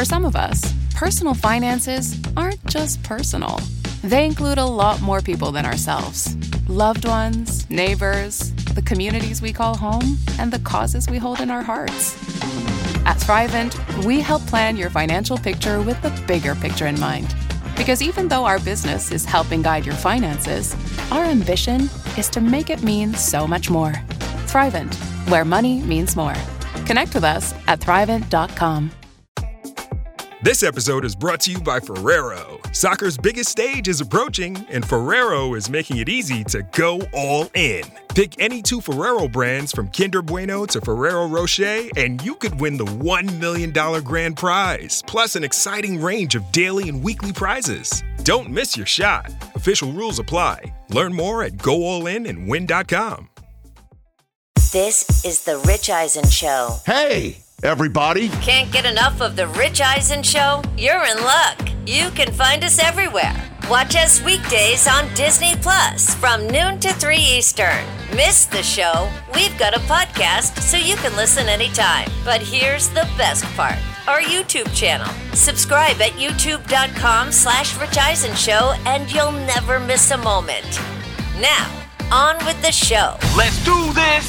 For some of us, personal finances aren't just personal. They include a lot more people than ourselves. Loved ones, neighbors, the communities we call home, and the causes we hold in our hearts. At Thrivent, we help plan your financial picture with the bigger picture in mind. Because even though our business is helping guide your finances, our ambition is to make it mean so much more. Thrivent, where money means more. Connect with us at Thrivent.com. This episode is brought to you by Ferrero. Soccer's biggest stage is approaching, and Ferrero is making it easy to go all in. Pick any two Ferrero brands from Kinder Bueno to Ferrero Rocher, and you could win the $1 million grand prize, plus an exciting range of daily and weekly prizes. Don't miss your shot. Official rules apply. Learn more at goallinandwin.com. This is The Rich Eisen Show. Hey, everybody. Can't get enough of The Rich Eisen Show? You're in luck. You can find us everywhere. Watch us weekdays on Disney Plus from noon to 3 Eastern. Miss the show? We've got a podcast so you can listen anytime. But here's the best part. Our YouTube channel. Subscribe at youtube.com/Rich Eisen Show and you'll never miss a moment. Now, on with the show. Let's do this.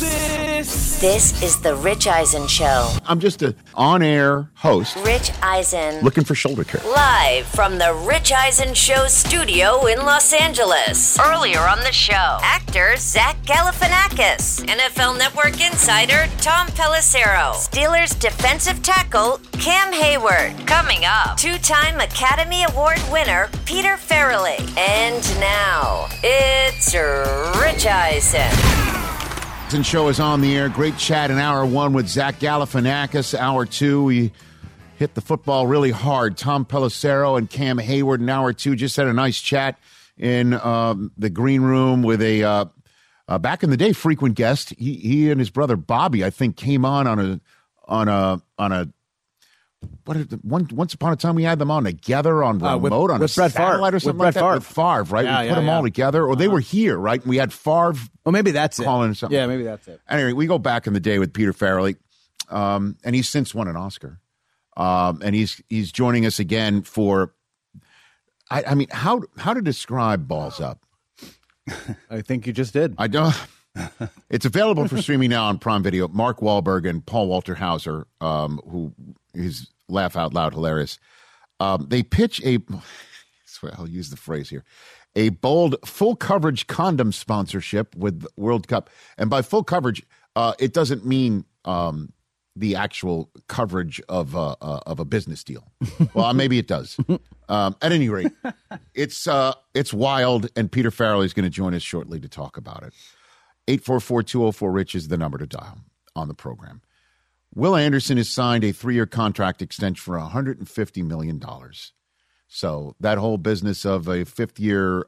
This is The Rich Eisen Show. I'm just an on-air host. Rich Eisen. Looking for shoulder care. Live from The Rich Eisen Show studio in Los Angeles. Earlier on the show, actor Zach Galifianakis, NFL Network insider Tom Pelissero, Steelers defensive tackle Cam Hayward. Coming up, two-time Academy Award winner Peter Farrelly. And now, it's Rich Eisen. The show is on the air. Great chat in hour one with Zach Galifianakis. Hour two, we hit the football really hard. Tom Pelissero and Cam Hayward in hour two. Just had a nice chat in the green room with a back in the day frequent guest. He and his brother Bobby, I think, came on a once upon a time we had them on together on remote on a satellite or something like that. With Favre, right? We put them all together, or they were here, right? We had Favre. Well, maybe that's calling something. Yeah, maybe that's it. Anyway, we go back in the day with Peter Farrelly, and he's since won an Oscar, and he's joining us again for. I mean, how to describe Balls Up? I think you just did. I don't. It's available for streaming now on Prime Video. Mark Wahlberg and Paul Walter Hauser, who is laugh out loud hilarious. They pitch I'll use the phrase here, a bold full coverage condom sponsorship with World Cup. And by full coverage, it doesn't mean the actual coverage of a business deal. Well, maybe it does. At any rate, it's wild, and Peter Farrelly is going to join us shortly to talk about it. 844-204-RICH is the number to dial on the program. Will Anderson has signed a 3-year contract extension for $150 million. So that whole business of a fifth year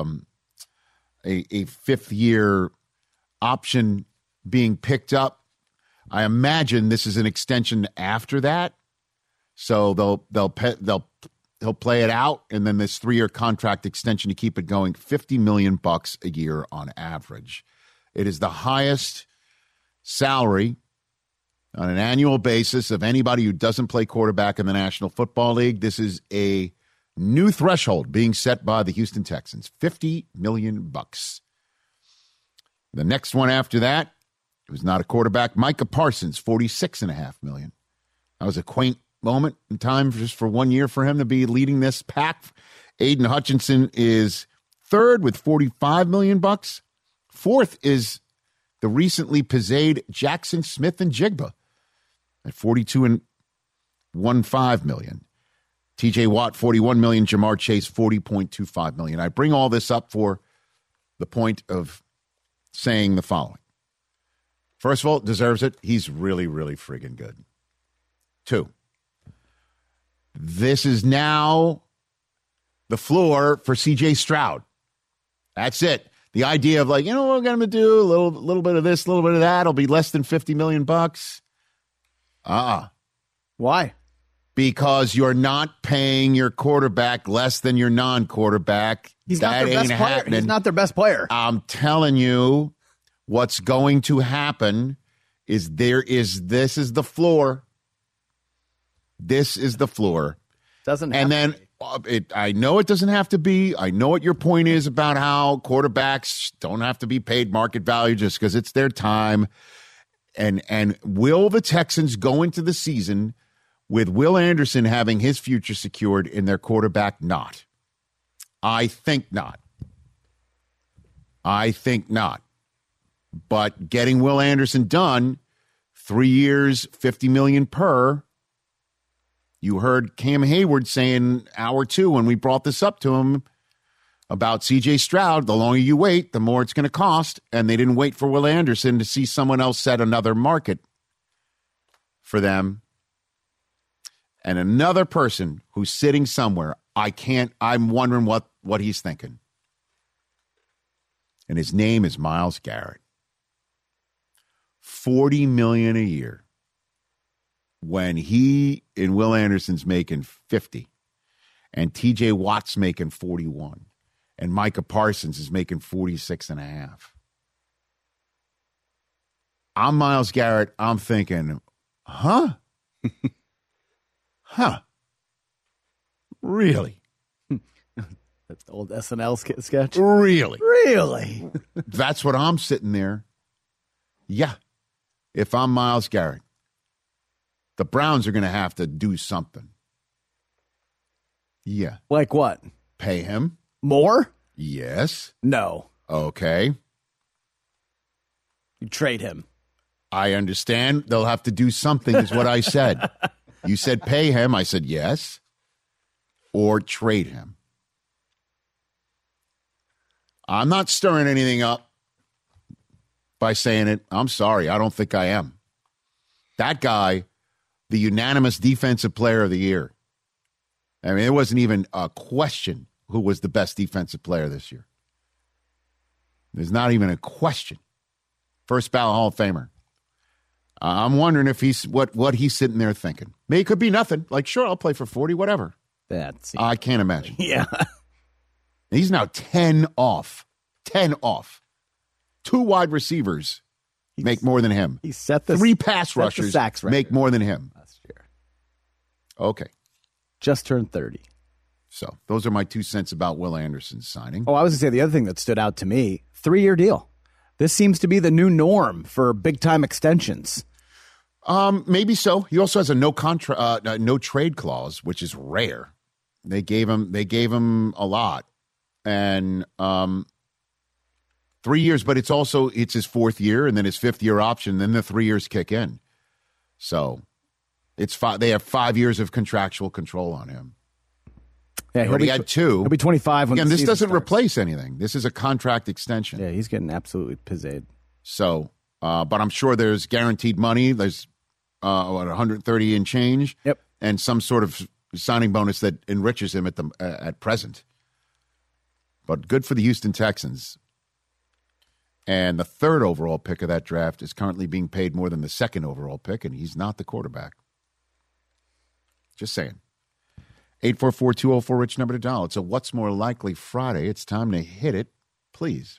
option being picked up, I imagine this is an extension after that. So he'll play it out, and then this 3-year contract extension to keep it going, $50 million a year on average. It is the highest salary on an annual basis of anybody who doesn't play quarterback in the National Football League. This is a new threshold being set by the Houston Texans, $50 million. The next one after that, it was not a quarterback, Micah Parsons, $46.5 million. That was a quaint moment in time just for 1 year for him to be leading this pack. Aiden Hutchinson is third with $45 million. Fourth is the recently pizzade Jackson Smith and Jigba at $42.15 million. TJ Watt, $41 million. Jamar Chase, $40.25 million. I bring all this up for the point of saying the following. First of all, deserves it. He's really, really friggin' good. 2, this is now the floor for C.J. Stroud. That's it. The idea of like, what we're going to do, a little bit of this, a little bit of that, it'll be less than $50 million. Why? Because you're not paying your quarterback less than your non-quarterback. That ain't happening. He's not their best player. I'm telling you, what's going to happen is this is the floor. This is the floor. Doesn't have And then to be. I know it doesn't have to be. I know what your point is about how quarterbacks don't have to be paid market value just because it's their time. And will the Texans go into the season with Will Anderson having his future secured in their quarterback? Not. I think not. But getting Will Anderson done, 3 years, $50 million per. You heard Cam Hayward saying hour 2 when we brought this up to him about C.J. Stroud. The longer you wait, the more it's going to cost. And they didn't wait for Will Anderson to see someone else set another market for them. And another person who's sitting somewhere, I'm wondering what he's thinking. And his name is Myles Garrett. $40 million a year. When he and Will Anderson's making 50, and TJ Watt's making 41, and Micah Parsons is making 46.5. I'm Myles Garrett. I'm thinking, huh? Really? That's the old SNL sketch. Really? Really? That's what I'm sitting there. Yeah. If I'm Myles Garrett, the Browns are going to have to do something. Yeah. Like what? Pay him. More? Yes. No. Okay. You trade him. I understand. They'll have to do something is what I said. You said pay him. I said yes. Or trade him. I'm not stirring anything up by saying it. I'm sorry. I don't think I am. That guy, the unanimous defensive player of the year. I mean, it wasn't even a question who was the best defensive player this year. There's not even a question. First ballot Hall of Famer. I'm wondering if he's what he's sitting there thinking. Maybe it could be nothing. Like, sure, I'll play for 40, whatever. I can't imagine. Yeah. He's now 10 off. 10 off. 2 wide receivers make more than him. He set the 3 pass rushers sacks make more than him. last year. Okay. Just turned 30. So those are my 2 cents about Will Anderson's signing. Oh, I was going to say the other thing that stood out to me, 3-year deal. This seems to be the new norm for big-time extensions. Maybe so. He also has a no trade clause, which is rare. They gave him a lot. And 3 years, but it's his 4th year and then his 5th year option. Then the 3 years kick in. So it's they have 5 years of contractual control on him. Yeah, he had 2. He'll be 25 when Again, the this season doesn't starts. replace anything. This is a contract extension. Yeah, he's getting absolutely pizzed. So, but I'm sure there's guaranteed money. There's 130 and change. Yep. And some sort of signing bonus that enriches him at present. But good for the Houston Texans. And the 3rd overall pick of that draft is currently being paid more than the 2nd overall pick, and he's not the quarterback. Just saying. 844-204-RICH number to dial. It's a What's More Likely Friday. It's time to hit it, please.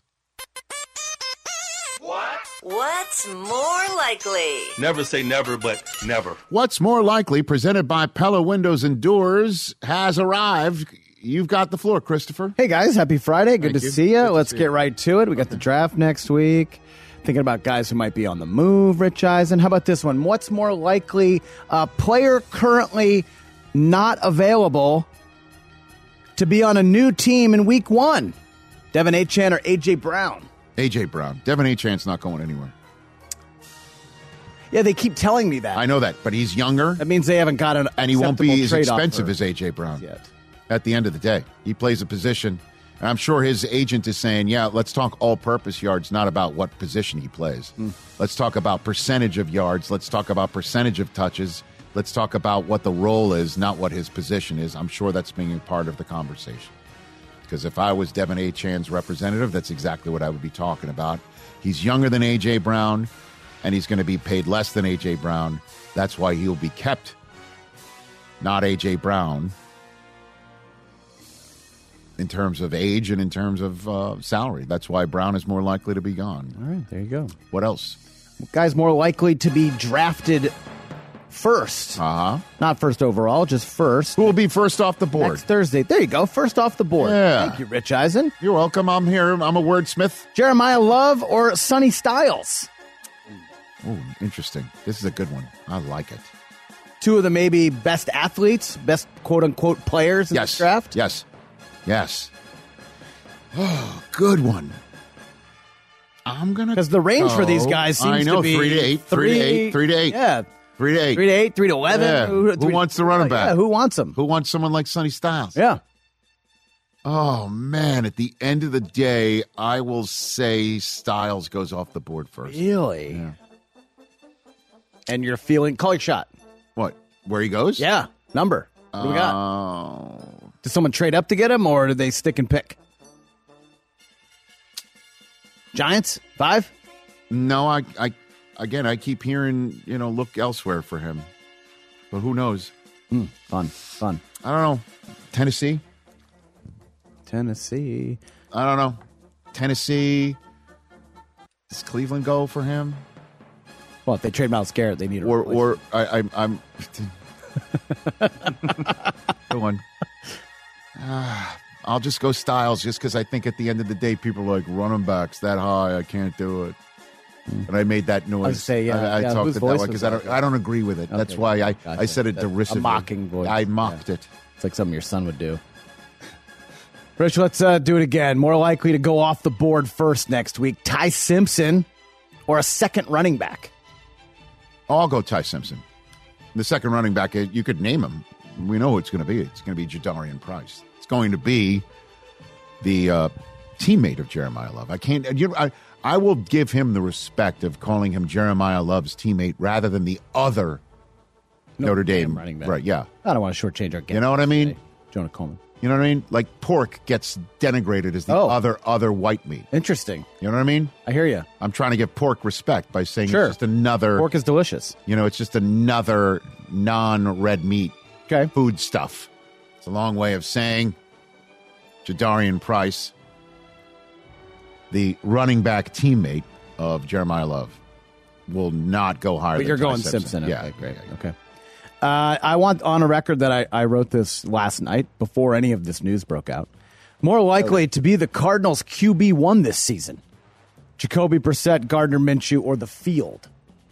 What's more likely? Never say never, but never. What's More Likely, presented by Pella Windows and Doors, has arrived. You've got the floor, Christopher. Hey, guys. Happy Friday. Good Thank to you. see you. Good to Let's see get you. right to it. We got the draft next week. Thinking about guys who might be on the move, Rich Eisen. How about this one? What's more likely? A player currently not available to be on a new team in week 1. Devin Achane or A.J. Brown? A.J. Brown. Devin Achane's not going anywhere. Yeah, they keep telling me that. I know that, but he's younger, That means they haven't got an and he won't be as acceptable trade expensive offer as A.J. Brown yet. at the end of the day. He plays a position, and I'm sure his agent is saying, yeah, let's talk all-purpose yards, not about what position he plays. Let's talk about percentage of yards. Let's talk about percentage of touches. Let's talk about what the role is, not what his position is. I'm sure that's being a part of the conversation. Because if I was Devin Achane's representative, that's exactly what I would be talking about. He's younger than A.J. Brown, and he's going to be paid less than A.J. Brown. That's why he'll be kept, not A.J. Brown, in terms of age and in terms of salary. That's why Brown is more likely to be gone. All right, there you go. What else? Guys more likely to be drafted first. Uh-huh. Not first overall, just first. Who will be first off the board? Next Thursday. There you go. First off the board. Yeah. Thank you, Rich Eisen. You're welcome. I'm here. I'm a wordsmith. Jeremiah Love or Sonny Styles? Oh, interesting. This is a good one. I like it. Two of the maybe best athletes, best quote-unquote players in this draft? Yes. Oh, good one. I'm going to... Because the range for these guys seems to be... 3 to 8. 3 to 8. 3 to 8. Yeah. 3 to 8. 3 to 8, 3 to 11. Yeah. Who wants the running back? Yeah, who wants them? Who wants someone like Sonny Styles? Yeah. Oh, man. At the end of the day, I will say Styles goes off the board first. Really? Yeah. And you're feeling... Call your shot. What? Where he goes? Yeah. Number. What do we got? Did someone trade up to get him, or did they stick and pick? Giants? 5? No, I keep hearing, look elsewhere for him. But who knows? Fun. I don't know. Tennessee? I don't know. Tennessee. Does Cleveland go for him? Well, if they trade Myles Garrett, they need a or I'm go on. I'll just go Styles just because I think at the end of the day, people are like, running backs that high, I can't do it. And I made that noise. I say, I talked it that way because I don't agree with it. Okay, That's why I gotcha. said it derisively. A mocking voice. I mocked it. It's like something your son would do. Rich, let's do it again. More likely to go off the board first next week, Ty Simpson or a second running back? I'll go Ty Simpson. The second running back, you could name him. We know who it's going to be. It's going to be Jadarian Price. It's going to be the teammate of Jeremiah Love. I will give him the respect of calling him Jeremiah Love's teammate rather than the other Notre Dame running back. Right, yeah. I don't want to shortchange our game. You know what I mean? Today. Jonah Coleman. You know what I mean? Like pork gets denigrated as the other white meat. Interesting. You know what I mean? I hear you. I'm trying to give pork respect by saying Sure. it's just another... Pork is delicious. It's just another non-red meat food stuff. It's a long way of saying Jadarian Price, the running back teammate of Jeremiah Love, will not go higher than But you're Ty going Simpson. Simpson. Yeah, Okay, great. yeah. Okay. I want on a record that I wrote this last night before any of this news broke out. More likely to be the Cardinals' QB1 this season. Jacoby Brissett, Gardner Minshew, or the field.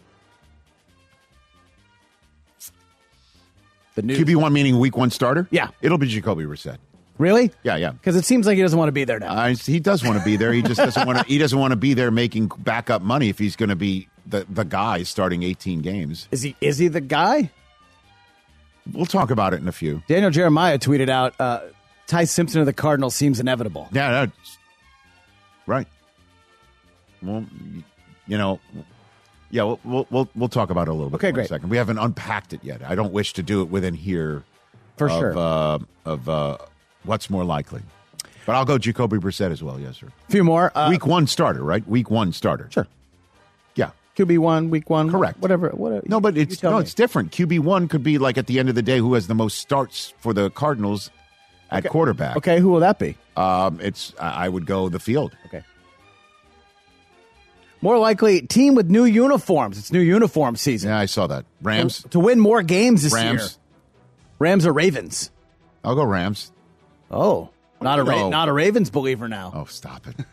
The news. QB1 meaning week 1 starter? Yeah. It'll be Jacoby Brissett. Really? Yeah. Because it seems like he doesn't want to be there now. He does want to be there. He just doesn't want to. He doesn't want to be there making backup money if he's going to be the guy starting 18 games. Is he the guy? We'll talk about it in a few. Daniel Jeremiah tweeted out, Ty Simpson of the Cardinals seems inevitable. Yeah, that's right. Well, we'll talk about it a little bit. Okay, in great. a second. We haven't unpacked it yet. I don't wish to do it within here. For sure. Of what's more likely. But I'll go Jacoby Brissett as well. Yes, sir. A few more. Week 1 starter, right? Week 1 starter. Sure. Yeah. QB1, week 1. Correct. Whatever. No, but it's different. QB1 could be like at the end of the day who has the most starts for the Cardinals at quarterback. Okay, who will that be? I would go the field. Okay. More likely, team with new uniforms. It's new uniform season. Yeah, I saw that. Rams. To win more games this year. Rams. Rams or Ravens? I'll go Rams. Oh, not a Ravens believer now. Oh, stop it.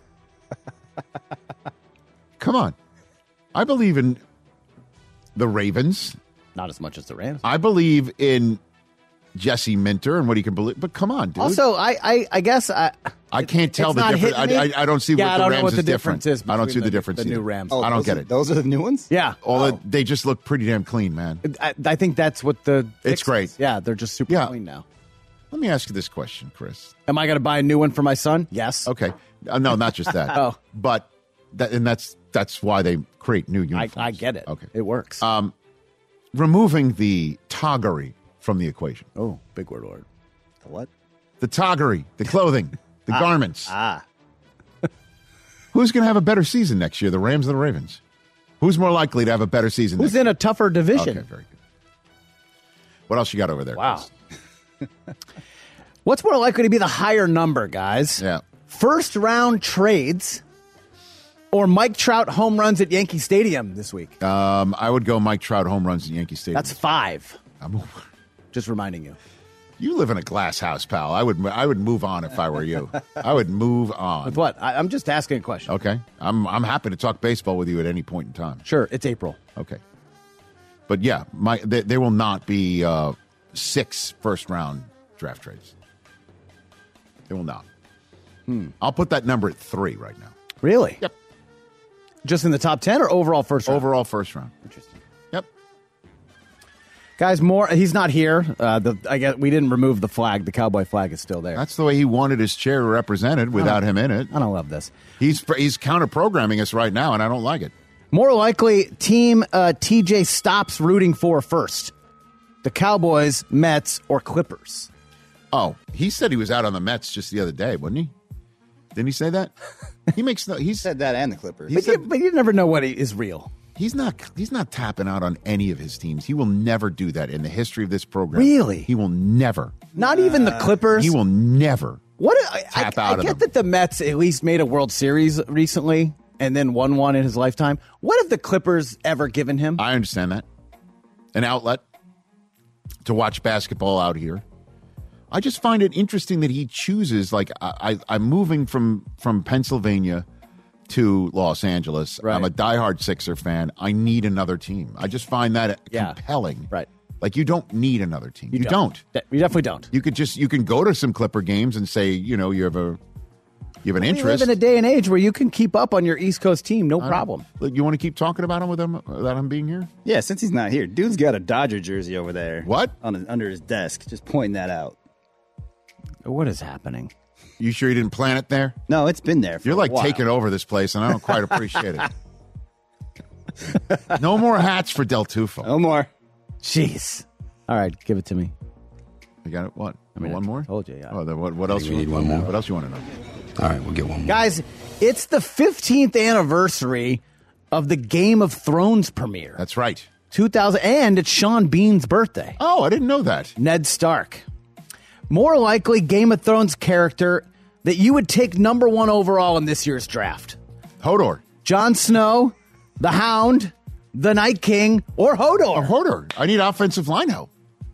Come on. I believe in the Ravens. Not as much as the Rams. I believe in Jesse Minter and what he can believe. But come on, dude. Also, I guess I can't tell the difference. I don't see what the Rams is different. I don't see the difference. The new either. Rams. I don't get it. Those are the new ones? Yeah. They just look pretty damn clean, man. I think that's what the It's great. Is. Yeah, they're just super clean now. Let me ask you this question, Chris. Am I going to buy a new one for my son? Yes. Okay. No, not just that. Oh. But that's why they create new uniforms. I get it. Okay. It works. Removing the toggery from the equation. Oh, big word. The what? The toggery, the clothing, the garments. Who's going to have a better season next year, the Rams or the Ravens? Who's more likely to have a better season Who's next in a tougher division? Okay, very good. What else you got over there? Wow. Chris? What's more likely to be the higher number, guys? Yeah. First round trades or Mike Trout home runs at Yankee Stadium this week? I would go Mike Trout home runs at Yankee Stadium. That's 5. Just reminding you. You live in a glass house, pal. I would move on if I were you. I would move on. With what? I'm just asking a question. Okay. I'm happy to talk baseball with you at any point in time. Sure, it's April. Okay. But yeah, there will not be 6 first-round draft trades. There will not. I'll put that number at 3 right now. Really? Yep. Just in the top 10 or overall first round? Overall first round. Interesting. Yep. Guys, he's not here. I guess we didn't remove the flag. The cowboy flag is still there. That's the way he wanted his chair represented without him in it. I don't love this. He's counter-programming us right now, and I don't like it. More likely, team TJ stops rooting for first. The Cowboys, Mets, or Clippers? Oh, he said he was out on the Mets just the other day, wasn't he? Didn't he say that? He said that and the Clippers. But you never know what is real. He's not tapping out on any of his teams. He will never do that in the history of this program. Really? He will never. Not even the Clippers? He will never tap out I of get them. that the Mets at least made a World Series recently and then won one in his lifetime. What have the Clippers ever given him? I understand that. An outlet to watch basketball out here. I just find it interesting that he chooses, like, I'm moving from Pennsylvania to Los Angeles. Right. I'm a diehard Sixer fan. I need another team. I just find that compelling. Right. Like, you don't need another team. You don't. You definitely don't. You can go to some Clipper games and say, you have an interest. We live in a day and age where you can keep up on your East Coast team, no problem. You want to keep talking about him without him being here? Yeah, since he's not here. Dude's got a Dodger jersey over there. What? Under his desk. Just pointing that out. What is happening? You sure you didn't plant it there? No, it's been there for You're like a while. taking over this place, and I don't quite appreciate it. No more hats for Del Tufo. No more. Jeez. All right, give it to me. You got it? What? One more? Told you, yeah. Oh, what else? we need one more. What else you want to know? All right, we'll get one more. Guys, it's the 15th anniversary of the Game of Thrones premiere. That's right. 2000, and it's Sean Bean's birthday. Oh, I didn't know that. Ned Stark. More likely Game of Thrones character that you would take number 1 overall in this year's draft. Hodor. Jon Snow, the Hound, the Night King, or Hodor. Hodor. I need offensive line help.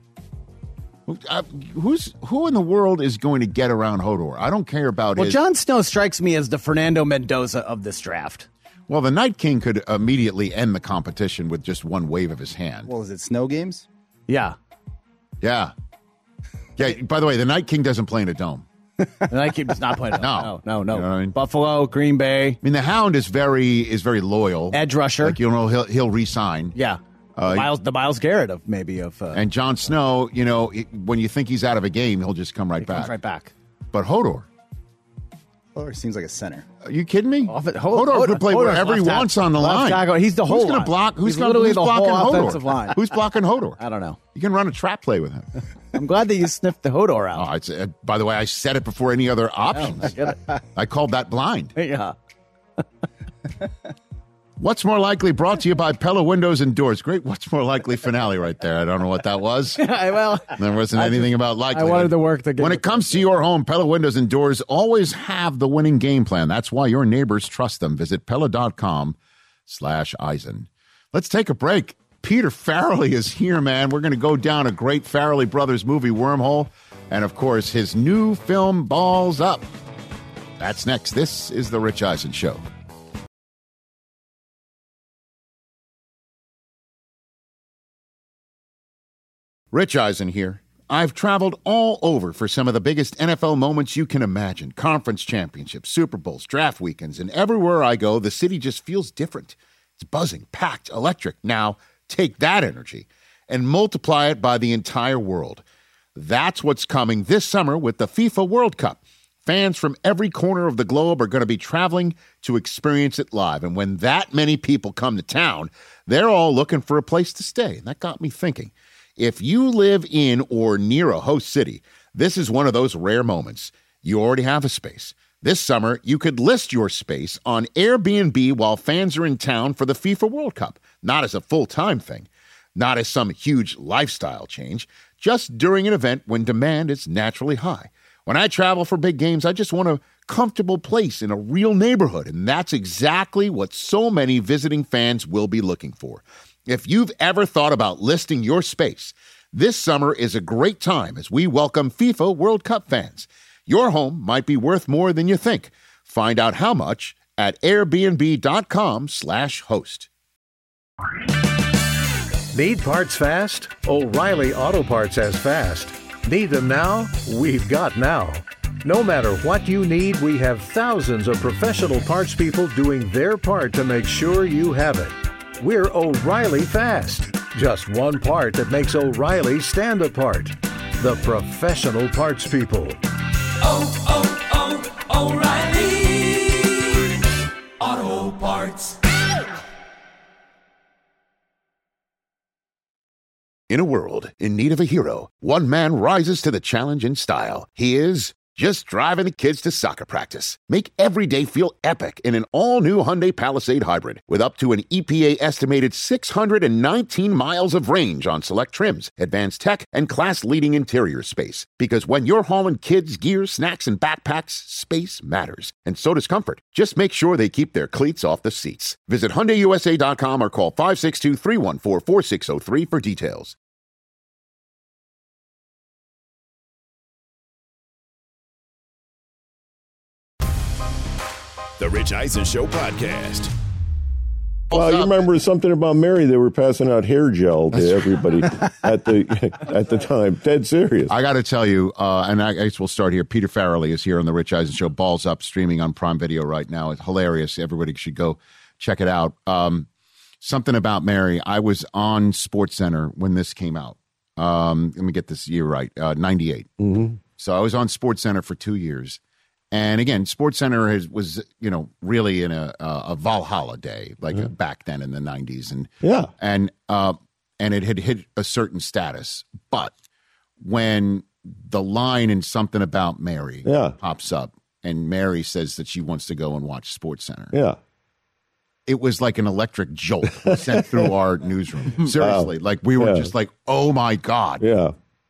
Who in the world is going to get around Hodor? I don't care about Well, his... Jon Snow strikes me as the Fernando Mendoza of this draft. Well, the Night King could immediately end the competition with just one wave of his hand. Well, is it snow games? Yeah. Yeah. Yeah, by the way, the Night King doesn't play in a dome. The Night King does not play. No. You know what I mean? Buffalo, Green Bay. I mean, the Hound is very loyal. Edge rusher. Like, he'll re-sign. Yeah. The Myles Garrett of And Jon Snow, when you think he's out of a game, he'll just come right back. Comes right back. But Hodor. Hodor seems like a center. Are you kidding me? Hodor could play wherever he wants on the line. Tackle. He's the whole Who's going to line. block? He's literally the blocking whole Hodor? offensive line. Who's blocking Hodor? I don't know. You can run a trap play with him. I'm glad that you sniffed the Hodor out. By the way, I said it before any other options. I get it. I called that blind. Yeah. What's More Likely brought to you by Pella Windows and Doors. Great What's More Likely finale right there. I don't know what that was. Well, there wasn't anything about likely. I wanted to work the game. When it comes to your home, Pella Windows and Doors always have the winning game plan. That's why your neighbors trust them. Visit Pella.com/Eisen. Let's take a break. Peter Farrelly is here, man. We're going to go down a great Farrelly Brothers movie wormhole. And, of course, his new film, Balls Up. That's next. This is The Rich Eisen Show. Rich Eisen here. I've traveled all over for some of the biggest NFL moments you can imagine. Conference championships, Super Bowls, draft weekends, and everywhere I go, the city just feels different. It's buzzing, packed, electric. Now, take that energy and multiply it by the entire world. That's what's coming this summer with the FIFA World Cup. Fans from every corner of the globe are going to be traveling to experience it live. And when that many people come to town, they're all looking for a place to stay. And that got me thinking. If you live in or near a host city, this is one of those rare moments. You already have a space. This summer, you could list your space on Airbnb while fans are in town for the FIFA World Cup. Not as a full-time thing, not as some huge lifestyle change, just during an event when demand is naturally high. When I travel for big games, I just want a comfortable place in a real neighborhood, and that's exactly what so many visiting fans will be looking for. If you've ever thought about listing your space, this summer is a great time as we welcome FIFA World Cup fans. Your home might be worth more than you think. Find out how much at airbnb.com/host. Need parts fast? O'Reilly Auto Parts has fast. Need them now? We've got now. No matter what you need, we have thousands of professional parts people doing their part to make sure you have it. We're O'Reilly Fast. Just one part that makes O'Reilly stand apart. The professional parts people. O'Reilly Auto Parts. In a world in need of a hero, one man rises to the challenge in style. He is just driving the kids to soccer practice. Make every day feel epic in an all-new Hyundai Palisade Hybrid with up to an EPA-estimated 619 miles of range on select trims, advanced tech, and class-leading interior space. Because when you're hauling kids, gear, snacks, and backpacks, space matters. And so does comfort. Just make sure they keep their cleats off the seats. Visit HyundaiUSA.com or call 562-314-4603 for details. The Rich Eisen Show podcast. Well, you remember something about Mary? They were passing out hair gel to everybody at the time. Dead serious. I got to tell you, and I guess we'll start here. Peter Farrelly is here on the Rich Eisen Show. Balls Up, streaming on Prime Video right now. It's hilarious. Everybody should go check it out. Something about Mary. I was on SportsCenter when this came out. Let me get this year right. 98. Mm-hmm. So I was on SportsCenter for 2 years. And again, SportsCenter was, really in a Valhalla day, like back then in the 90s. And it had hit a certain status. But when the line in Something About Mary pops up and Mary says that she wants to go and watch SportsCenter. It was like an electric jolt sent through our newsroom. Seriously. Wow. Like we were just like, oh my God. Yeah.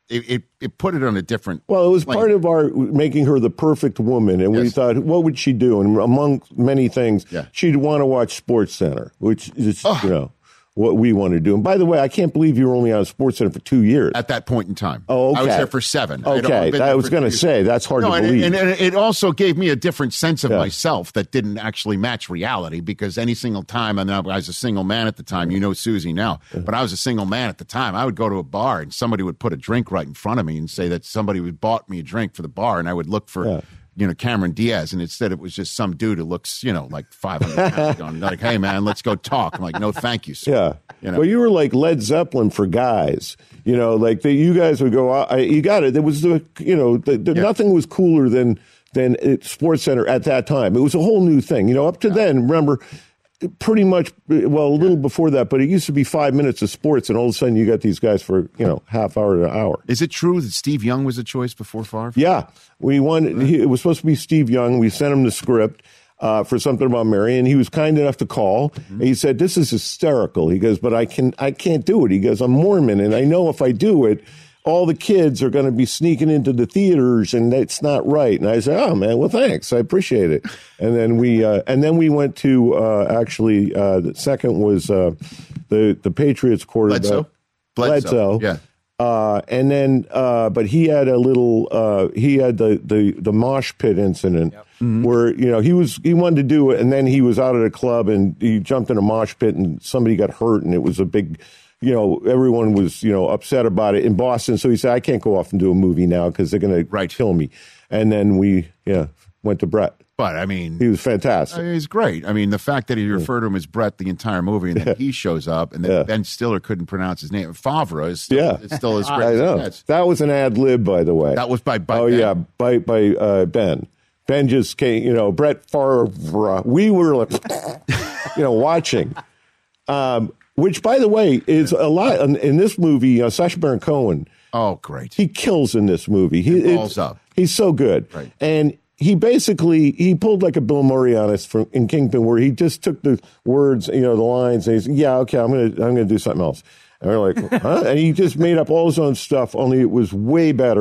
It put it on a different. Well, it was part of our making her the perfect woman, and we thought, what would she do? And among many things, she'd want to watch SportsCenter, which is what we want to do. And by the way, I can't believe you were only on SportsCenter for 2 years at that point in time. Oh, okay. I was there for 7. Okay, I was going to say that's hard to believe. And it also gave me a different sense of myself that didn't actually match reality, because any single time, and I was a single man at the time. You know Susie now, but I was a single man at the time. I would go to a bar and somebody would put a drink right in front of me and say that somebody had bought me a drink for the bar, and I would look for. Cameron Diaz, and instead it was just some dude who looks, like 500 pounds going, like, hey, man, let's go talk. I'm like, no, thank you, sir. Well, you were like Led Zeppelin for guys, you guys would go, you got it. There was nothing was cooler than SportsCenter at that time. It was a whole new thing, up to then, remember, pretty much, well, a little before that, but it used to be 5 minutes of sports, and all of a sudden you got these guys for, half hour to an hour. Is it true that Steve Young was a choice before Favre? Yeah. We won. It was supposed to be Steve Young. We sent him the script for Something About Mary, and he was kind enough to call. Mm-hmm. And he said, this is hysterical. He goes, but I can't do it. He goes, I'm Mormon, and I know if I do it, all the kids are going to be sneaking into the theaters, and that's not right. And I said, oh, man, well, thanks. I appreciate it. And then we went to, the second was the Patriots quarterback. Bledsoe. Yeah. And then, but he had he had the mosh pit incident where, he wanted to do it, and then he was out at a club and he jumped in a mosh pit and somebody got hurt, and it was a big, everyone was, upset about it in Boston. So he said, I can't go off and do a movie now because they're going to kill me. And then we, went to Brett. But, I mean, he was fantastic. He's great. I mean, the fact that he referred to him as Brett the entire movie, and then he shows up, and then Ben Stiller couldn't pronounce his name. Favre is still as great. I know. That was an ad lib, by the way. That was by Ben. Oh, yeah, by Ben. Ben just came, Brett Favre. We were, like, watching. Which, by the way, is a lot in this movie. Sacha Baron Cohen. Oh, great! He kills in this movie. Balls up. He's so good, right. And he pulled like a Bill Murray on us in Kingpin, where he just took the words, the lines, and he said, "Yeah, okay, I'm gonna do something else." And we're like, "Huh?" And he just made up all his own stuff. Only it was way better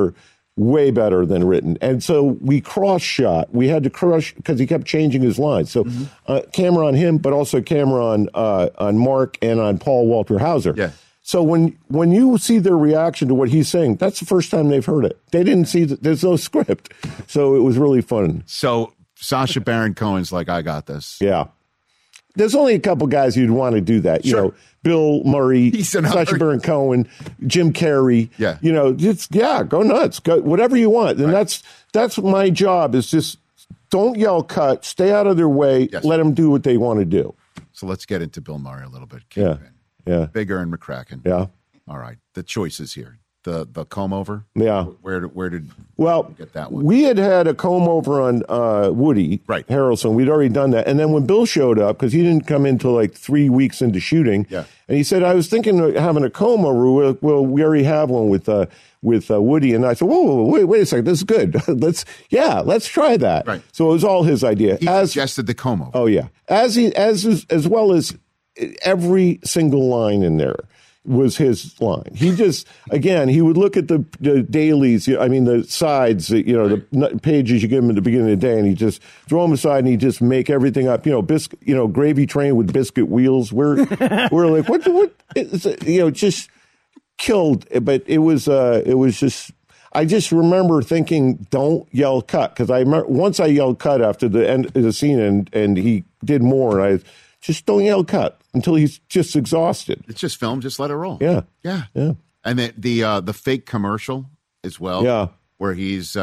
way better than written. And so we cross-shot. We had to crush because he kept changing his lines. So camera on him, but also camera on Mark and on Paul Walter Hauser. Yeah. So when you see their reaction to what he's saying, that's the first time they've heard it. They didn't see that there's no script. So it was really fun. So Sacha Baron Cohen's like, I got this. Yeah. There's only a couple guys you'd want to do that. You know, Bill Murray, Sacha Baron Cohen, Jim Carrey. Yeah. You know, go nuts. Go whatever you want. And that's my job is just don't yell cut, stay out of their way, let them do what they want to do. So let's get into Bill Murray a little bit. Kingpin. Yeah. Bigger and McCracken. Yeah. All right. The choices here. The comb over. Yeah. Where did you get that one? We had a comb over on Woody Harrelson. We'd already done that. And then when Bill showed up, because he didn't come in until like 3 weeks into shooting, and he said, I was thinking of having a comb over. Well, we already have one with Woody. And I said, whoa, wait a second. This is good. let's try that. Right. So it was all his idea. He suggested the comb over. Oh, yeah. As well as every single line in there was his line. He just, again, he would look at the dailies, the sides, the pages you give him at the beginning of the day, and he just throw them aside and he just make everything up. Gravy train with biscuit wheels. We're like, what? Just killed. But it was just, I just remember thinking, don't yell cut. Because I remember once I yelled cut after the end of the scene and he did more, and I just don't yell cut until he's just exhausted. It's just film. Just let it roll. Yeah. And the fake commercial as well. Yeah. Where he's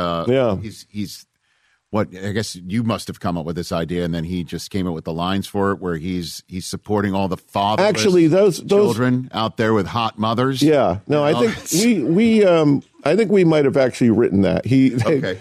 what I guess you must have come up with this idea, and then he just came up with the lines for it, where he's supporting all the fatherless those children out there with hot mothers. Yeah. No, I think I think we might have actually written that. He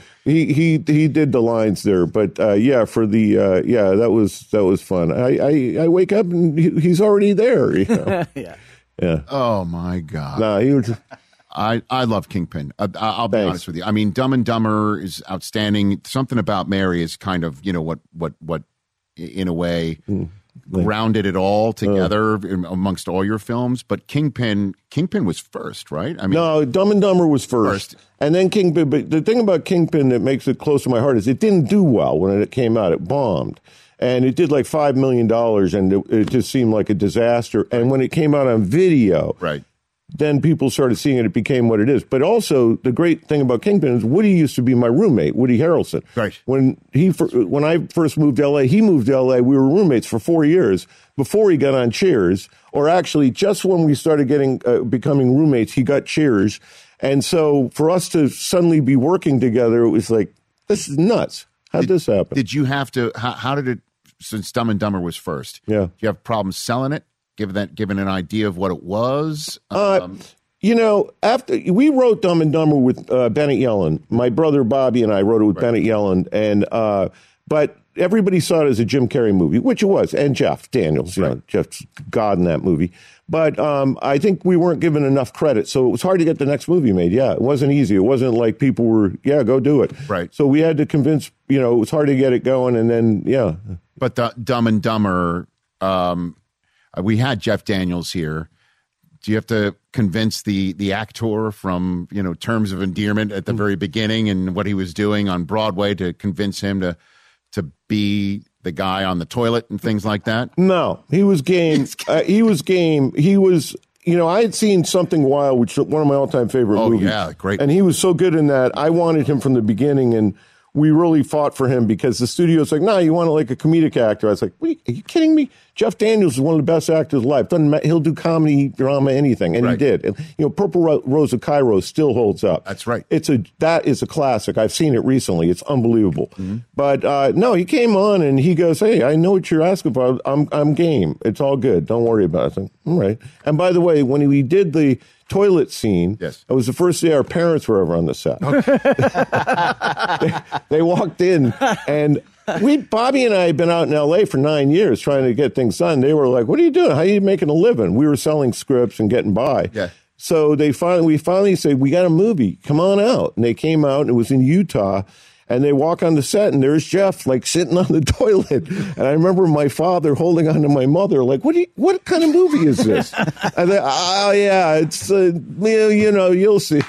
did the lines there, but for the that was fun. I wake up and he's already there. Yeah. Oh my God. No, he was. I love Kingpin. I'll be honest with you. I mean, Dumb and Dumber is outstanding. Something About Mary is kind of what in a way grounded it all together amongst all your films. But Kingpin was first, right? I mean, no, Dumb and Dumber was first. And then Kingpin. But the thing about Kingpin that makes it close to my heart is it didn't do well when it came out. It bombed. And it did like $5 million, and it just seemed like a disaster. And when it came out on video, then people started seeing it. It became what it is. But also, the great thing about Kingpin is Woody used to be my roommate, Woody Harrelson. Right. When I first moved to L.A., he moved to L.A., we were roommates for 4 years before he got on Cheers. Or actually, just when we started becoming roommates, he got Cheers. And so for us to suddenly be working together, it was like, this is nuts. How'd this happen? Did you have to, how did it, since Dumb and Dumber was first, do you have problems selling it? Given an idea of what it was? After we wrote Dumb and Dumber with Bennett Yellen, my brother Bobby and I wrote it with Bennett Yellen, and but everybody saw it as a Jim Carrey movie, which it was, and Jeff Daniels, Jeff's God in that movie. But I think we weren't given enough credit, so it was hard to get the next movie made. Yeah, it wasn't easy. It wasn't like people were, go do it. Right. So we had to convince, it was hard to get it going, and then, But the Dumb and Dumber, we had Jeff Daniels here. Do you have to convince the actor from, Terms of Endearment at the very beginning and what he was doing on Broadway to convince him to be the guy on the toilet and things like that? No, he was game. He was game. He was, I had seen Something Wild, which is one of my all-time favorite movies. Oh, yeah, great. And he was so good in that. I wanted him from the beginning, and we really fought for him because the studio's like, no, you want like a comedic actor. I was like, wait, are you kidding me? Jeff Daniels is one of the best actors alive. He'll do comedy, drama, anything. And he did. And, Purple Rose of Cairo still holds up. That's right. That is a classic. I've seen it recently. It's unbelievable. Mm-hmm. But no, he came on and he goes, hey, I know what you're asking for. I'm game. It's all good. Don't worry about it. I said, all right. And by the way, when we did the toilet scene, it was the first day our parents were ever on the set. Okay. they walked in, and Bobby and I had been out in L.A. for 9 years trying to get things done. They were like, what are you doing? How are you making a living? We were selling scripts and getting by. Yeah. So we finally said, we got a movie. Come on out. And they came out, and it was in Utah. And they walk on the set, and there's Jeff, like, sitting on the toilet. And I remember my father holding on to my mother, like, what kind of movie is this? And they, oh, yeah, it's, you'll see.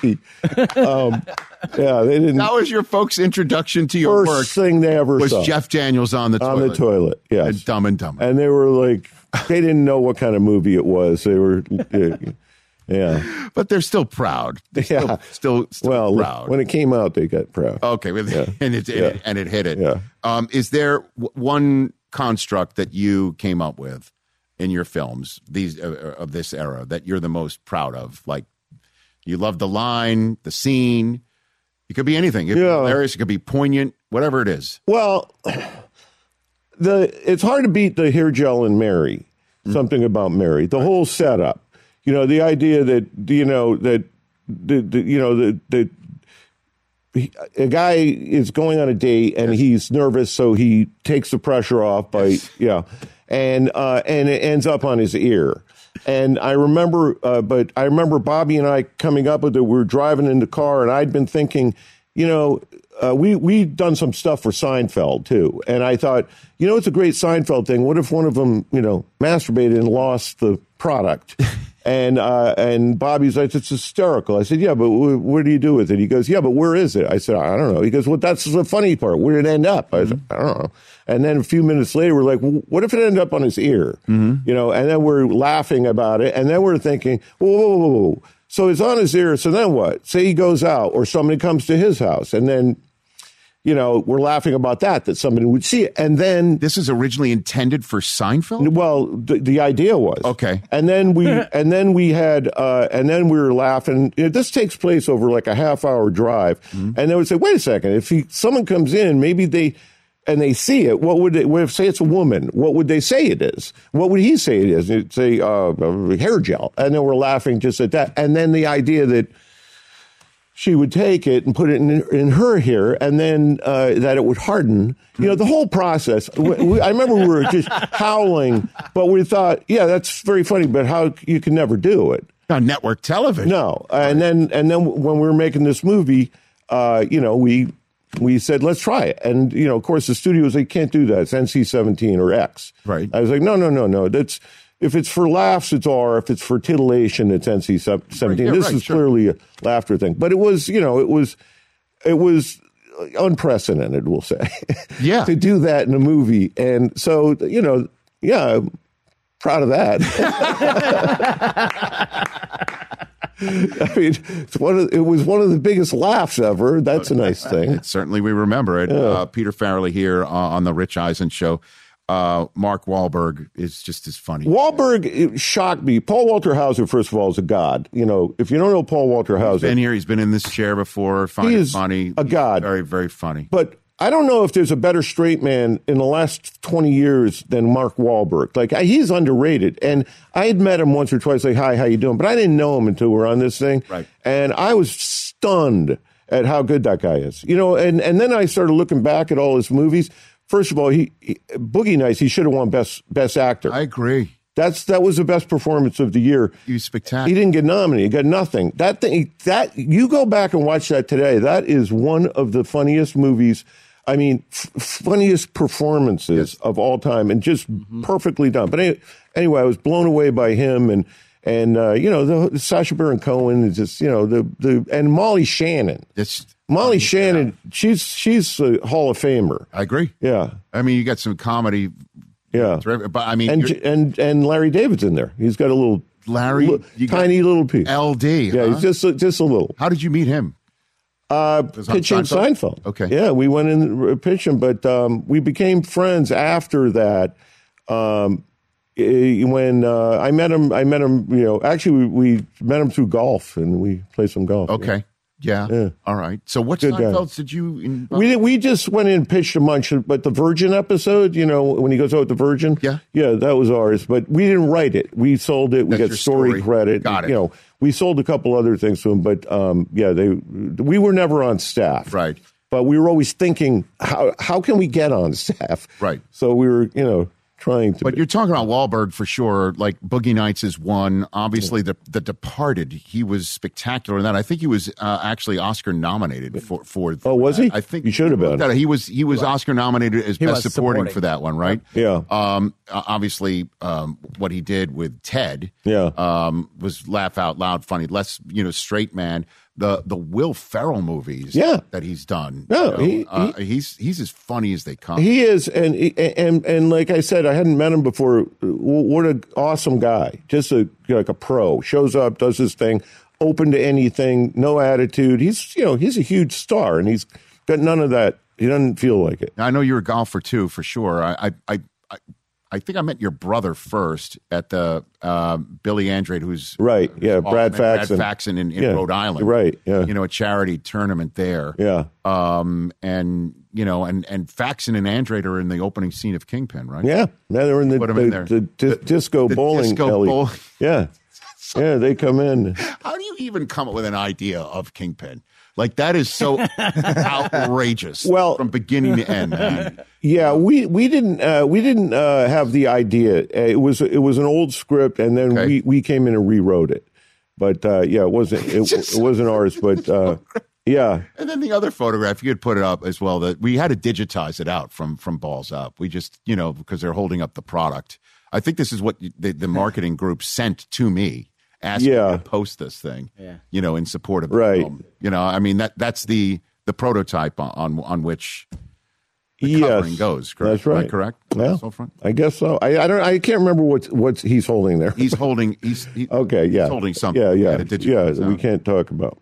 Yeah, they didn't. That was your folks' introduction to your first work. Thing they ever was saw. Jeff Daniels on the toilet. On the toilet, yes. And Dumb and Dumber. And they were like, they didn't know what kind of movie it was. They were, yeah. But they're still proud. They're still well, proud. When it came out, they got proud. Okay, and it hit it. Yeah. Is there one construct that you came up with in your films of this era that you're the most proud of? Like, you love the line, the scene. It could be anything. It could be hilarious. It could be poignant. Whatever it is. Well, it's hard to beat the hair gel and Mary. Something about Mary. The whole setup. The idea that that a guy is going on a date and he's nervous, so he takes the pressure off by and it ends up on his ear. And I remember, Bobby and I coming up with it. We were driving in the car, and I'd been thinking, we'd done some stuff for Seinfeld too, and I thought, it's a great Seinfeld thing. What if one of them, masturbated and lost the product? And Bobby's like, it's hysterical. I said, yeah, but what do you do with it? He goes, yeah, but where is it? I said, I don't know. He goes, well, that's the funny part. Where did it end up? I said, I don't know. And then a few minutes later, we're like, well, what if it ended up on his ear? And then we're laughing about it. And then we're thinking, whoa. So it's on his ear. So then what? Say he goes out or somebody comes to his house, and then, we're laughing about that somebody would see it. And then this is originally intended for Seinfeld. Well, the idea was okay. And then we were laughing. This takes place over like a half-hour drive, and they would say, "Wait a second! If someone comes in, maybe they see it. What if say it's a woman? What would they say it is? What would he say it is? He'd say hair gel." And then we're laughing just at that. And then the idea that she would take it and put it in her hair, and then that it would harden. The whole process. I remember we were just howling, but we thought, yeah, that's very funny, but how you can never do it on network television. No, and then when we were making this movie, we said, let's try it, and of course the studio was like, can't do that. It's NC-17 or X. Right. I was like, no. That's. If it's for laughs, it's R. If it's for titillation, it's NC-17. Right, this is clearly a laughter thing. But it was, it was unprecedented, we'll say. Yeah. To do that in a movie. And so, I'm proud of that. I mean, it was one of the biggest laughs ever. That's a nice thing. Certainly we remember it. Yeah. Peter Farrelly here on the Rich Eisen Show. Mark Wahlberg is just as funny. Wahlberg shocked me. Paul Walter Hauser, first of all, is a god. If you don't know Paul Walter Hauser, he's been here. He's been in this chair before. He's funny. A god. Very, very funny. But I don't know if there's a better straight man in the last 20 years than Mark Wahlberg. Like, he's underrated. And I had met him once or twice, like, hi, how you doing? But I didn't know him until we were on this thing. Right. And I was stunned at how good that guy is. And then I started looking back at all his movies. First of all, Boogie Nights, he should have won Best Actor. I agree. That was the best performance of the year. He was spectacular. He didn't get nominated. He got nothing. That you go back and watch that today. That is one of the funniest movies. I mean, funniest performances of all time, and just perfectly done. But anyway, I was blown away by him, and the Sacha Baron Cohen is just and Molly Shannon. Molly Shannon, she's a Hall of Famer. I agree. Yeah, I mean, you got some comedy. Yeah, but I mean, and Larry David's in there. He's got a little tiny little piece. LD. Yeah, huh? he's just a little. How did you meet him? Pitching Seinfeld. Okay. Yeah, we went in pitching, but we became friends after that. When I met him, actually we met him through golf, and we played some golf. Okay. Yeah. All right. So what Seinfelds did you involve? We just went in and pitched a bunch, but the Virgin episode, when he goes out with the Virgin, yeah, that was ours. But we didn't write it. We sold it. We got story credit. Got it. We sold a couple other things to him, but we were never on staff, right? But we were always thinking, how can we get on staff, right? So we were, trying to. But be. you're talking about Wahlberg for sure. Like Boogie Nights is one. Obviously, the Departed. He was spectacular in that. I think he was actually Oscar nominated for. Oh, was he? I think he should have been. He was Oscar nominated as best supporting for that one, right? Yeah. Obviously, what he did with Ted. Yeah. Was laugh out loud funny. Less straight man. The Will Ferrell movies. Yeah. That he's done. No, he's as funny as they come. He is, and like I said, I hadn't met him before. What an awesome guy! Just like a pro. Shows up, does his thing, open to anything, no attitude. He's a huge star, and he's got none of that. He doesn't feel like it. I know you're a golfer too, for sure. I think I met your brother first at the Billy Andrade, who's right. Yeah, Brad Faxon in Rhode Island. Right. Yeah. A charity tournament there. Yeah. And Faxon and Andrade are in the opening scene of Kingpin, right? Yeah. Now they're in the disco bowling. Disco bowling. Yeah. Yeah, they come in. How do you even come up with an idea of Kingpin? Like, that is so outrageous. Well, from beginning to end, man. Yeah, we didn't have the idea. It was an old script, and then we came in and rewrote it. But it wasn't ours. But yeah. And then the other photograph, you could put it up as well. That we had to digitize it out from Balls Up. We just because they're holding up the product. I think this is what the marketing group sent to me. Asking me to post this thing, in support of the film. I mean that's the prototype on which the covering goes. Correct? That's right. Am I correct? Yeah, I guess so. I can't remember what he's holding there. He's holding. Okay. Yeah. He's holding something. Yeah. We can't talk about.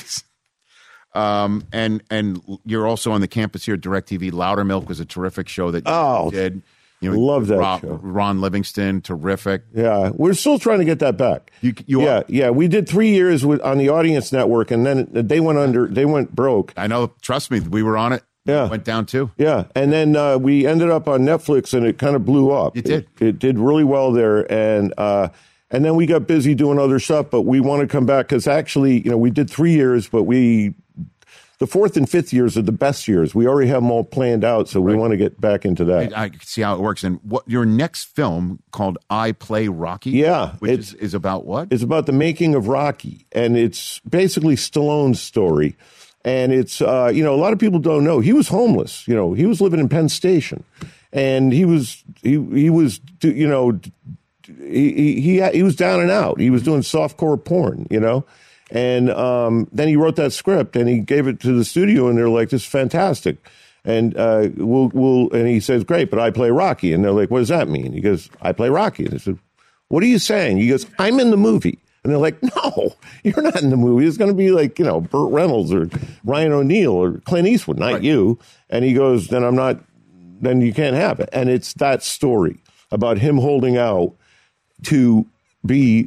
And you're also on the campus here at DirecTV. Loudermilk was a terrific show that you did. Love that show. Ron Livingston, terrific. Yeah, we're still trying to get that back. Yeah. We did 3 years on the Audience Network, and then they went broke. I know. Trust me, we were on it. Yeah, went down too. Yeah, and then we ended up on Netflix, and it kind of blew up. It did. It did really well there, and then we got busy doing other stuff. But we want to come back because actually, we did 3 years, but the fourth and fifth years are the best years. We already have them all planned out, so we want to get back into that. I can see how it works. And what your next film called I Play Rocky? Which is about what? It's about the making of Rocky, and it's basically Stallone's story. And it's a lot of people don't know he was homeless. He was living in Penn Station, and he was down and out. He was doing softcore porn, And then he wrote that script and he gave it to the studio, and they're like, "This is fantastic." And and he says, "Great, but I play Rocky." And they're like, "What does that mean?" He goes, "I play Rocky." And they said, "What are you saying?" He goes, "I'm in the movie." And they're like, "No, you're not in the movie. It's going to be like, Burt Reynolds or Ryan O'Neal or Clint Eastwood, not you." And he goes, "Then I'm not, then you can't have it." And it's that story about him holding out to be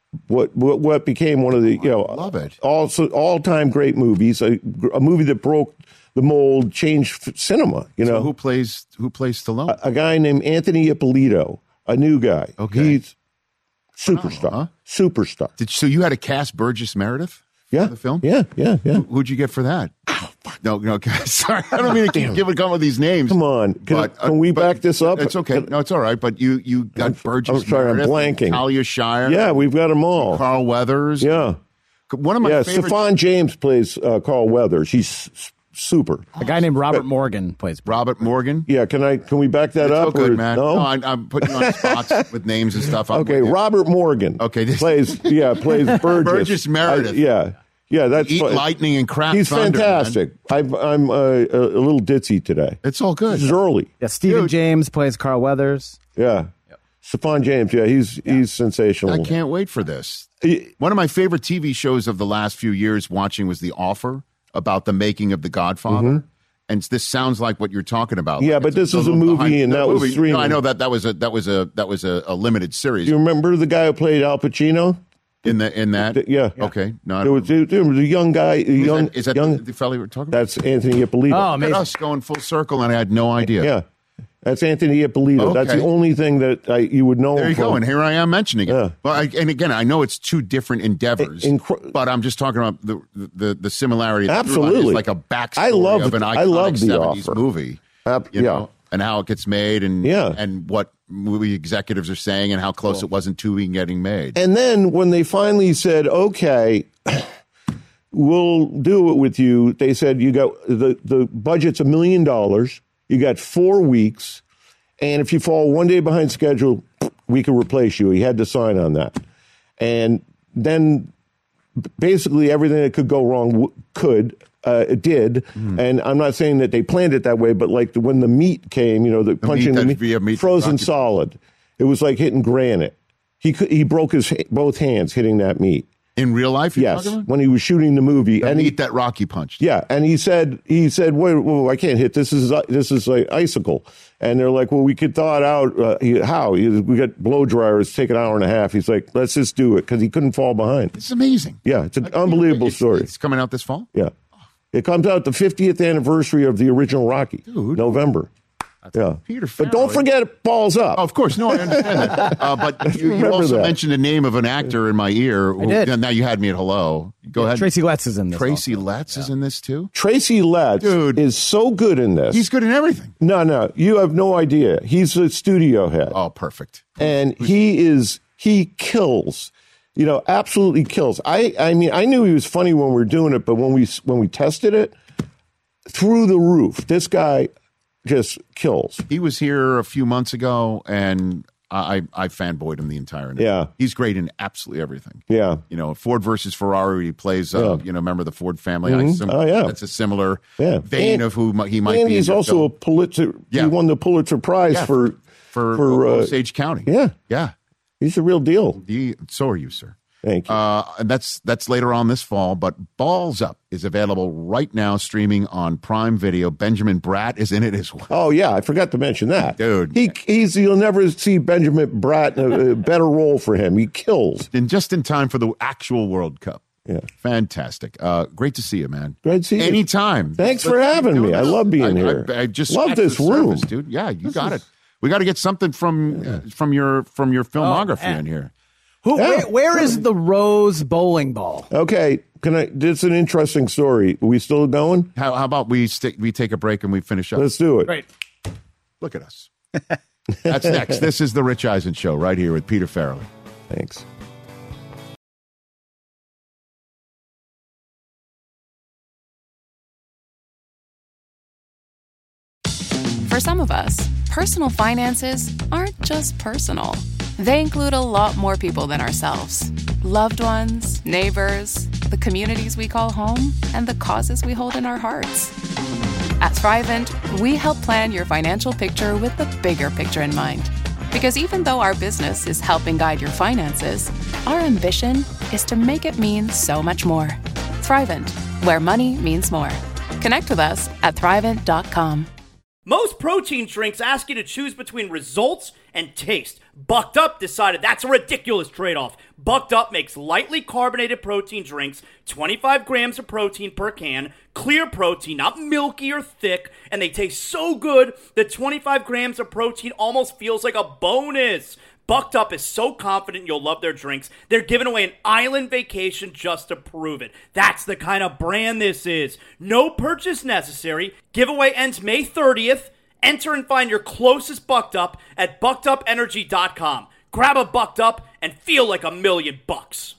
what became one of the love it. Also all-time great movies, a movie that broke the mold, changed cinema. So who plays Stallone? A guy named Anthony Ippolito, a new guy. Okay, he's superstar. Superstar. So you had to cast Burgess Meredith? For the film? Yeah. Who'd you get for that? Oh, fuck. No, sorry. I don't mean to keep come with these names. Come on. Can we back this up? It's okay. No, it's all right. But you got Burgess Meredith. I'm blanking. Talia Shire. Yeah, we've got them all. Carl Weathers. Yeah. One of my favorite. Stefan James plays Carl Weathers. He's super. A guy named Robert Morgan plays. Robert Morgan? Yeah, can we back that up? It's good, man. No, I'm putting you on spots with names and stuff. Okay, Robert Morgan. Okay. Plays Burgess. Burgess Meredith. Yeah, that's Eat lightning and crap. He's thunder, fantastic. I'm a little ditzy today. It's all good. This is early. Yeah, Stephen James plays Carl Weathers. Yeah. Stefan James, he's sensational. I can't wait for this. One of my favorite TV shows of the last few years watching was The Offer, about the making of The Godfather. Mm-hmm. And this sounds like what you're talking about. Yeah, but this is a movie, and that was streaming. No, I know that was a limited series. Do you remember the guy who played Al Pacino? In that? Yeah. Okay. No, there was a young guy. Is that the fellow we're talking about? That's Anthony Ippolito. Oh, amazing. Look at us going full circle, and I had no idea. Yeah. That's Anthony Ippolito. Okay. That's the only thing that you would know. There you go, and here I am mentioning it. Yeah. Well, and again, I know it's two different endeavors, but I'm just talking about the similarity. Absolutely, it's like a backstory of an iconic 70s movie. And how it gets made, and what movie executives are saying and how close it wasn't to being getting made. And then when they finally said, okay, we'll do it with you, they said, you got the budget's $1 million. You got 4 weeks. And if you fall 1 day behind schedule, we can replace you. He had to sign on that. And then basically everything that could go wrong it did. And I'm not saying that they planned it that way, but like when the meat came, the punching the meat frozen solid. It was like hitting granite. He broke his both hands hitting that meat. In real life? Yes, when he was shooting the movie. The meat that Rocky punched. Yeah, and he said, wait, I can't hit. This is like icicle. And they're like, well, we could thaw it out. How? We got blow dryers, take an hour and a half. He's like, let's just do it, because he couldn't fall behind. It's amazing. Yeah, it's an unbelievable story. It's coming out this fall? Yeah. It comes out the 50th anniversary of the original Rocky. Dude. November. Yeah, Peter Farrelly. But don't forget Balls Up. Oh, of course, no, I understand that. But you also mentioned the name of an actor in my ear. I did. Now you had me at hello. Go ahead. Tracy Letts is in this. Tracy Letts is in this too. Tracy Letts is so good in this. He's good in everything. No, you have no idea. He's a studio head. Oh, perfect. And he kills. Absolutely kills. I mean, I knew he was funny when we were doing it, but when we tested it, through the roof. This guy just kills. He was here a few months ago, and I fanboyed him the entire night. Yeah. He's great in absolutely everything. Yeah. Ford versus Ferrari, he plays, remember the Ford family? Mm-hmm. That's a similar vein of who he might be. And he's also a Pulitzer. He won the Pulitzer Prize for Osage County. Yeah. Yeah. He's the real deal. So are you, sir. Thank you. And that's later on this fall, but Balls Up is available right now, streaming on Prime Video. Benjamin Bratt is in it as well. Oh, yeah, I forgot to mention that. Dude. You'll never see Benjamin Bratt in a better role for him. He kills. And just in time for the actual World Cup. Yeah. Fantastic. Great to see you, man. Great to see you. Anytime. Thanks for having me. I love being here. I just love this room. Dude. Yeah, you got it. We got to get something from your filmography in here. Where is the Rose bowling ball? Okay, this is an interesting story. Are we still going? How about we take a break and we finish up? Let's do it. Great. Look at us. That's next. This is the Rich Eisen Show right here with Peter Farrelly. Thanks. For some of us, personal finances aren't just personal. They include a lot more people than ourselves. Loved ones, neighbors, the communities we call home, and the causes we hold in our hearts. At Thrivent, we help plan your financial picture with the bigger picture in mind. Because even though our business is helping guide your finances, our ambition is to make it mean so much more. Thrivent, where money means more. Connect with us at Thrivent.com. Most protein drinks ask you to choose between results and taste. Bucked Up decided that's a ridiculous trade-off. Bucked Up makes lightly carbonated protein drinks, 25 grams of protein per can, clear protein, not milky or thick, and they taste so good that 25 grams of protein almost feels like a bonus. Bucked Up is so confident you'll love their drinks, they're giving away an island vacation just to prove it. That's the kind of brand this is. No purchase necessary. Giveaway ends May 30th. Enter and find your closest Bucked Up at buckedupenergy.com. Grab a Bucked Up and feel like $1,000,000.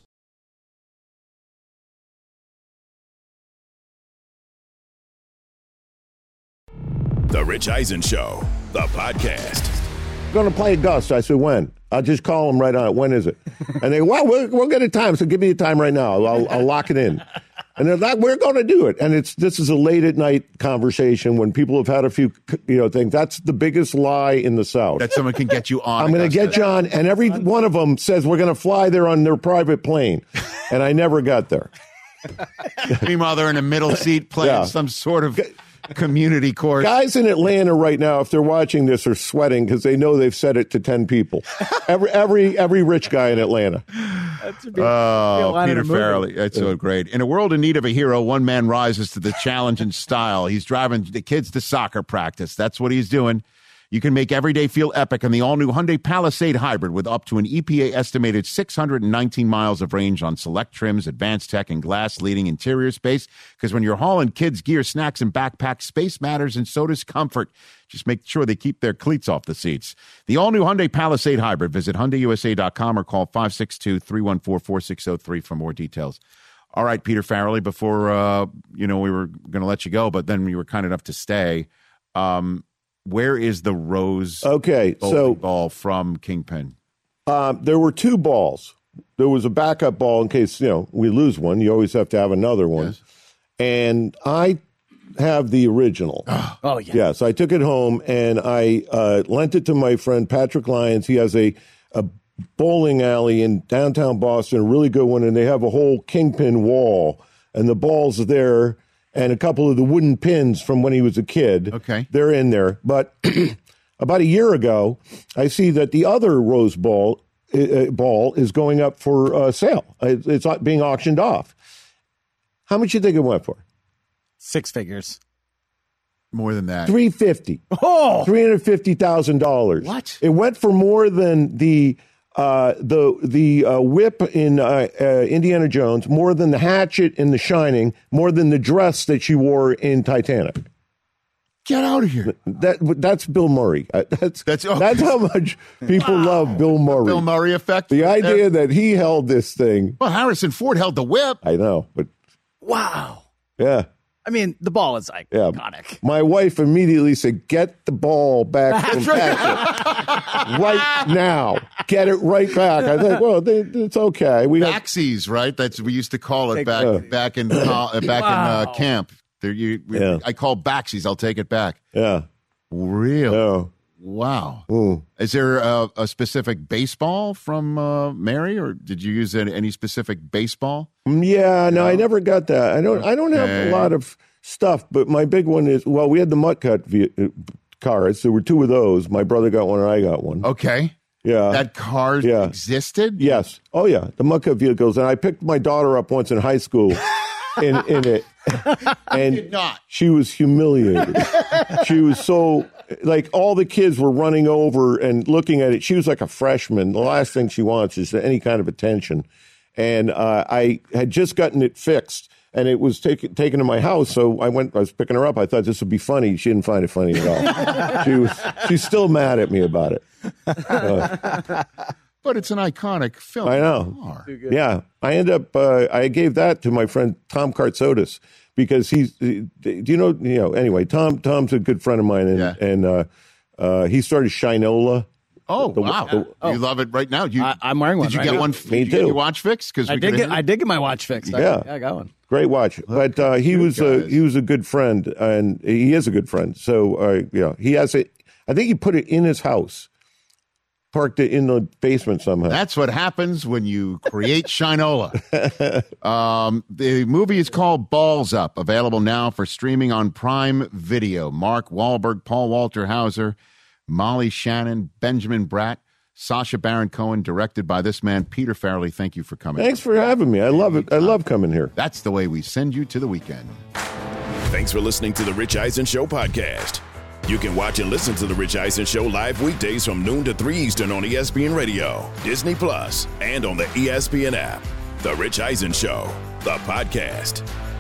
The Rich Eisen Show, the podcast. Going to play Gus. I said, when? I'll just call him right on it. When is it? And they, well, we'll get a time. So give me a time right now. I'll lock it in. And they're like, we're going to do it. And this is a late at night conversation when people have had a few, things. That's the biggest lie in the South. That someone can get you on. I'm going to get you on. And every one of them says we're going to fly there on their private plane. And I never got there. Meanwhile, they're in a middle seat playing some sort of community course. Guys in Atlanta right now, if they're watching this, are sweating because they know they've said it to 10 people. Every rich guy in Atlanta. Oh, Peter Farrelly. That's so great. In a world in need of a hero, one man rises to the challenge in style. He's driving the kids to soccer practice. That's what he's doing. You can make every day feel epic in the all-new Hyundai Palisade Hybrid with up to an EPA-estimated 619 miles of range on select trims, advanced tech, and glass-leading interior space. Because when you're hauling kids' gear, snacks, and backpacks, space matters, and so does comfort. Just make sure they keep their cleats off the seats. The all-new Hyundai Palisade Hybrid. Visit HyundaiUSA.com or call 562-314-4603 for more details. All right, Peter Farrelly, before, we were going to let you go, but then you were kind enough to stay. Where is the Rose ball from Kingpin? There were two balls. There was a backup ball in case, we lose one. You always have to have another one. Yes. And I have the original. Oh, yeah. Yes, I took it home and I lent it to my friend Patrick Lyons. He has a bowling alley in downtown Boston, a really good one, and they have a whole Kingpin wall. And the ball's are there. And a couple of the wooden pins from when he was a kid. Okay. They're in there. But about a year ago, I see that the other Rose ball is going up for sale. It's being auctioned off. How much do you think it went for? 6 figures. More than that. $350,000. Oh! $350,000. What? It went for more than the whip in Indiana Jones, more than the hatchet in The Shining, more than the dress that she wore in Titanic. Get out of here. That's Bill Murray. That's how much people love Bill Murray. Bill Murray effect. The idea that he held this thing. Well, Harrison Ford held the whip. I know, but wow. Yeah. I mean, the ball is iconic. My wife immediately said, "Get the ball back from Patrick right now. Get it right back." I think, well, it's okay. Backsies, right? That's we used to call it back in camp. I call backsies. I'll take it back. Yeah. Real. Yeah. Wow. Ooh. Is there a specific baseball from Mary, or did you use any specific baseball? Yeah, no, I never got that. I don't have a lot of stuff, but my big one is, well, we had the Mutt Cut cars. There were 2 of those. My brother got one and I got one. Okay. Yeah. That car existed? Yes. Oh, yeah. The Mutt Cut vehicles. And I picked my daughter up once in high school in it. And did not. She was humiliated. She was so, like, all the kids were running over and looking at it. She was like a freshman. The last thing she wants is any kind of attention. And I had just gotten it fixed, and it was taken to my house. So I was picking her up. I thought this would be funny. She didn't find it funny at all. She's still mad at me about it. But it's an iconic film. I know. Yeah. I ended up, I gave that to my friend Tom Kartsotis because anyway, Tom's a good friend of mine, and he started Shinola. Oh, wow. You love it right now. I'm wearing one. Did you right get now. one? Me did you too. get your watch fixed? I did get my watch fixed. Yeah. I got one. Great watch. But he was a good friend, and he is a good friend. So, he has it. I think he put it in his house. Parked it in the basement somehow. That's what happens when you create Shinola. The movie is called Balls Up, available now for streaming on Prime Video. Mark Wahlberg, Paul Walter Hauser, Molly Shannon, Benjamin Bratt, Sacha Baron Cohen, directed by this man, Peter Farrelly. Thank you for coming. Thanks for having me. I love it. I love coming here. That's the way we send you to the weekend. Thanks for listening to the Rich Eisen Show podcast. You can watch and listen to The Rich Eisen Show live weekdays from noon to 3 Eastern on ESPN Radio, Disney Plus, and on the ESPN app. The Rich Eisen Show, the podcast.